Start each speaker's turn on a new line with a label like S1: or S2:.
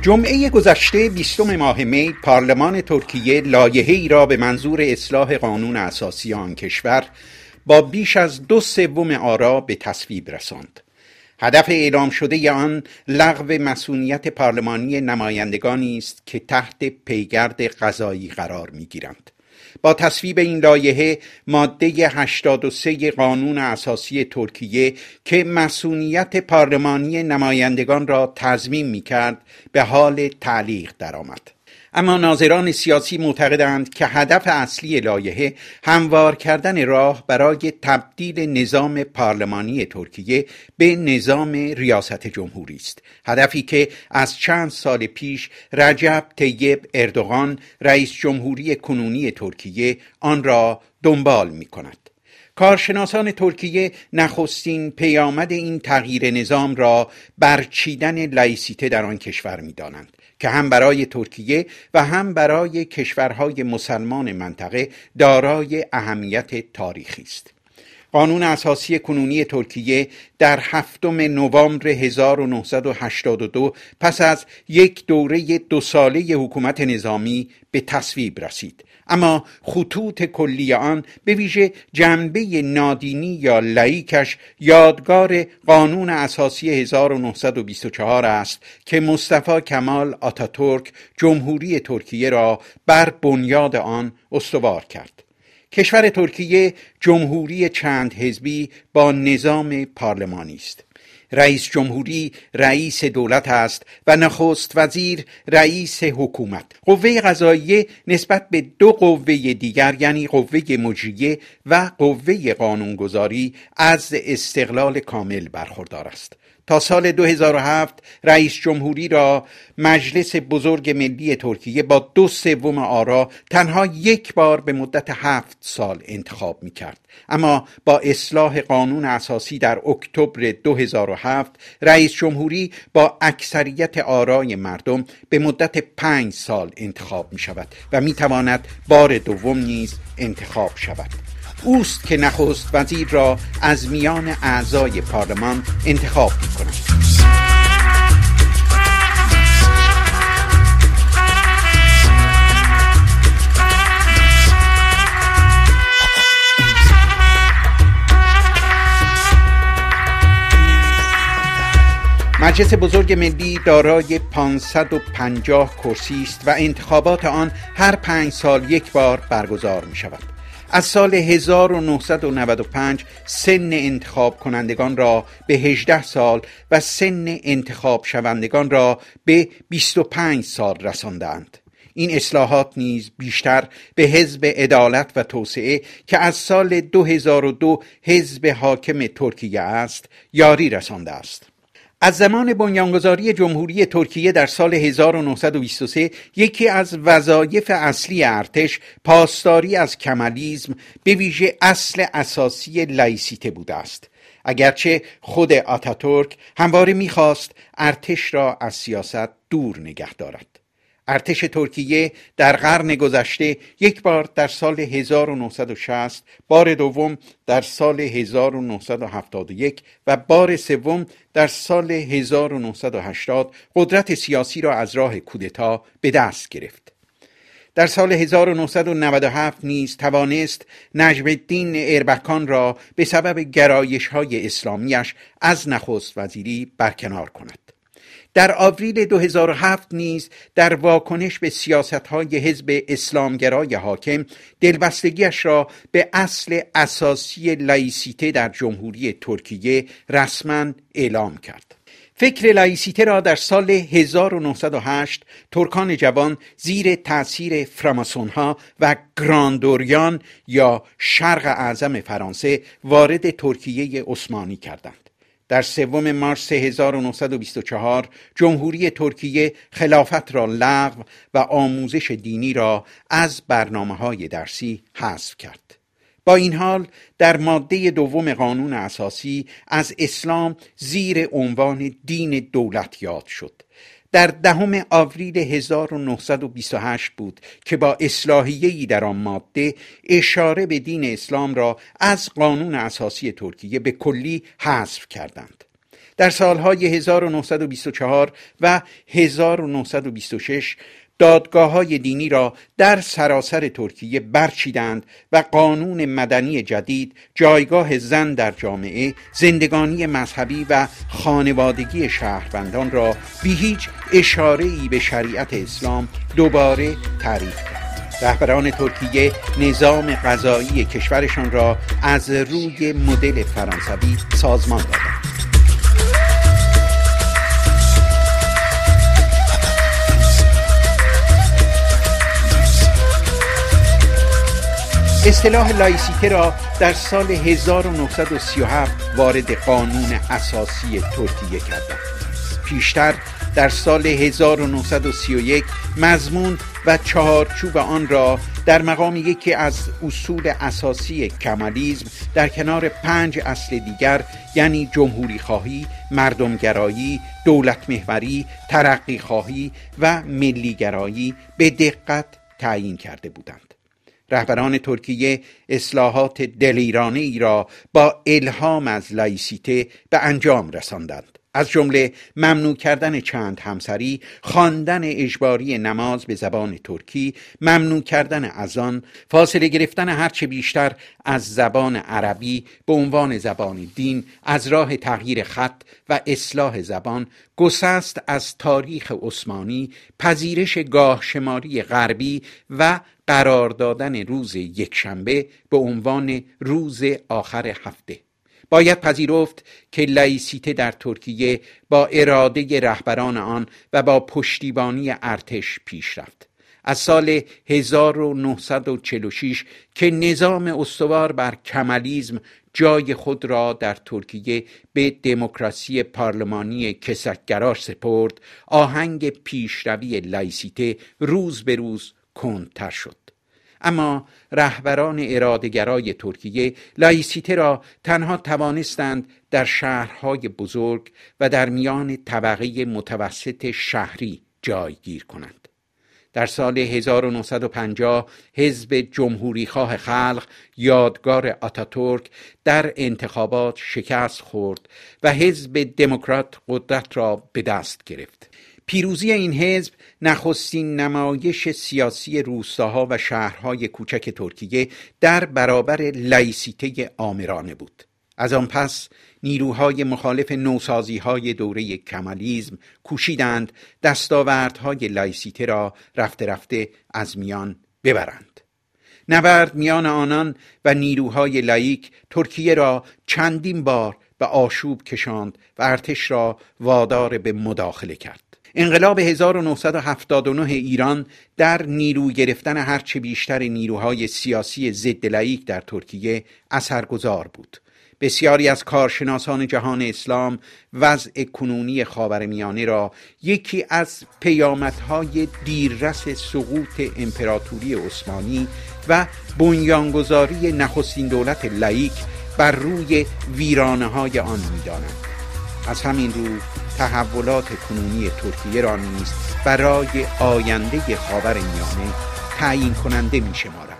S1: جمعه گذشته 20 ماه می پارلمان ترکیه لایحه‌ای را به منظور اصلاح قانون اساسی آن کشور با بیش از 2/3 آرا به تصویب رساند. هدف اعلام شده آن لغو مصونیت پارلمانی نمایندگانی است که تحت پیگرد قضایی قرار می‌گیرند. با تصویب این لایحه ماده 83 قانون اساسی ترکیه که مصونیت پارلمانی نمایندگان را تضمین می‌کرد به حال تعلیق درآمد. اما ناظران سیاسی معتقدند که هدف اصلی لایحه هموار کردن راه برای تبدیل نظام پارلمانی ترکیه به نظام ریاست جمهوری است، هدفی که از چند سال پیش رجب طیب اردوغان رئیس جمهوری کنونی ترکیه آن را دنبال می‌کند. کارشناسان ترکیه نخستین پیامد این تغییر نظام را برچیدن لایسیته در آن کشور می‌دانند که هم برای ترکیه و هم برای کشورهای مسلمان منطقه دارای اهمیت تاریخی است. قانون اساسی کنونی ترکیه در 7 نوامبر 1982 پس از یک دوره 2 ساله حکومت نظامی به تصویب رسید، اما خطوط کلی آن به ویژه جنبه نادینی یا لاییکش یادگار قانون اساسی 1924 است که مصطفی کمال آتاتورک جمهوری ترکیه را بر بنیاد آن استوار کرد. کشور ترکیه جمهوری چند حزبی با نظام پارلمانی است. رئیس جمهوری رئیس دولت است و نخست وزیر رئیس حکومت. قوه قضاییه نسبت به 2 قوه دیگر یعنی قوه مجریه و قوه قانونگذاری از استقلال کامل برخوردار است. تا سال 2007 رئیس جمهوری را مجلس بزرگ ملی ترکیه با 2/3 آرا تنها یک بار به مدت 7 سال انتخاب می کرد. اما با اصلاح قانون اساسی در اکتبر 2007 رئیس جمهوری با اکثریت آرای مردم به مدت 5 سال انتخاب می شود و می تواند بار دوم نیز انتخاب شود. اوست که نخست وزیر را از میان اعضای پارلمان انتخاب می‌کند. مجلس بزرگ ملی دارای 550 کرسی است و انتخابات آن هر 5 سال یک بار برگزار می‌شود. از سال 1995 سن انتخاب کنندگان را به 18 سال و سن انتخاب شوندگان را به 25 سال رساندند. این اصلاحات نیز بیشتر به حزب عدالت و توسعه که از سال 2002 حزب حاکم ترکیه است یاری رسانده است. از زمان بنیانگذاری جمهوری ترکیه در سال 1923 یکی از وظایف اصلی ارتش پاسداری از کمالیسم به ویژه اصل اساسی لایسیته بوده است. اگرچه خود آتاتورک همواره می‌خواست ارتش را از سیاست دور نگه دارد. ارتش ترکیه در قرن گذشته یک بار در سال 1960، بار دوم در سال 1971 و بار سوم در سال 1980 قدرت سیاسی را از راه کودتا به دست گرفت. در سال 1997 نیز توانست نجم الدین اربکان را به سبب گرایش‌های اسلامیش از نخست وزیری برکنار کند. در آوریل 2007 نیز در واکنش به سیاست‌های حزب اسلامگرای حاکم دلبستگیش را به اصل اساسی لایسیته در جمهوری ترکیه رسما اعلام کرد. فکر لایسیته را در سال 1908 ترکان جوان زیر تأثیر فراماسون‌ها و گراندوریان یا شرق اعظم فرانسه وارد ترکیه عثمانی کردند. در 3 مارس 1924 جمهوری ترکیه خلافت را لغو و آموزش دینی را از برنامه‌های درسی حذف کرد. با این حال در ماده 2 قانون اساسی از اسلام زیر عنوان دین دولت یاد شد. در 10 آوریل 1928 بود که با اصلاحیه‌ای در آن ماده اشاره به دین اسلام را از قانون اساسی ترکیه به کلی حذف کردند. در سالهای 1924 و 1926 دادگاه‌های دینی را در سراسر ترکیه برچیدند و قانون مدنی جدید جایگاه زن در جامعه، زندگانی مذهبی و خانوادگی شهروندان را بی هیچ اشاره‌ای به شریعت اسلام دوباره تعریف کرد. رهبران ترکیه نظام قضایی کشورشان را از روی مدل فرانسوی سازمان دادند. اصطلاح لایسیته را در سال 1937 وارد قانون اساسی ترکیه کردند. پیشتر در سال 1931 مضمون و چهارچوب آن را در مقام یکی از اصول اساسی کمالیسم در کنار 5 اصل دیگر یعنی جمهوری خواهی، مردمگرایی، دولت محوری، ترقی خواهی و ملیگرایی به دقت تعیین کرده بودند. رهبران ترکیه اصلاحات دلیرانه ای را با الهام از لایسیته به انجام رساندند، از جمله ممنوع کردن چند همسری، خواندن اجباری نماز به زبان ترکی، ممنوع کردن اذان، فاصله گرفتن هرچه بیشتر از زبان عربی به عنوان زبان دین از راه تغییر خط و اصلاح زبان، گسست از تاریخ عثمانی، پذیرش گاهشماری غربی و قرار دادن روز یکشنبه به عنوان روز آخر هفته. باید پذیرفت که لایسیته در ترکیه با اراده رهبران آن و با پشتیبانی ارتش پیش رفت. از سال 1946 که نظام استوار بر کمالیسم جای خود را در ترکیه به دموکراسی پارلمانی کسرتگرا سپرد، آهنگ پیشروی لایسیته روز به روز کندتر شد. اما رهبران اراده‌گرای ترکیه لایسیته را تنها توانستند در شهرهای بزرگ و در میان طبقه متوسط شهری جایگیر کنند. در سال 1950 حزب جمهوریخواه خلق یادگار آتاتورک در انتخابات شکست خورد و حزب دموکرات قدرت را به دست گرفت. پیروزی این حزب نخستین نمایش سیاسی روستاها و شهرهای کوچک ترکیه در برابر لایسیته آمرانه بود. از آن پس نیروهای مخالف نوسازی‌های دوره کمالیسم کوشیدند دستاوردهای لایسیته را رفته رفته از میان ببرند. نبرد میان آنان و نیروهای لایک ترکیه را چندین بار به آشوب کشاند و ارتش را وادار به مداخله کرد. انقلاب 1979 ایران در نیرو گرفتن هرچه بیشتر نیروهای سیاسی ضد لایک در ترکیه اثرگذار بود. بسیاری از کارشناسان جهان اسلام وضع کنونی خاورمیانه را یکی از پیامدهای دیررس سقوط امپراتوری عثمانی و بنیانگذاری نخستین دولت لایک بر روی ویرانه‌های آن می‌دانند. از همین رو تحولات کنونی ترکیه را نیز برای آینده خاورمیانه تعیین کننده می‌شمارند.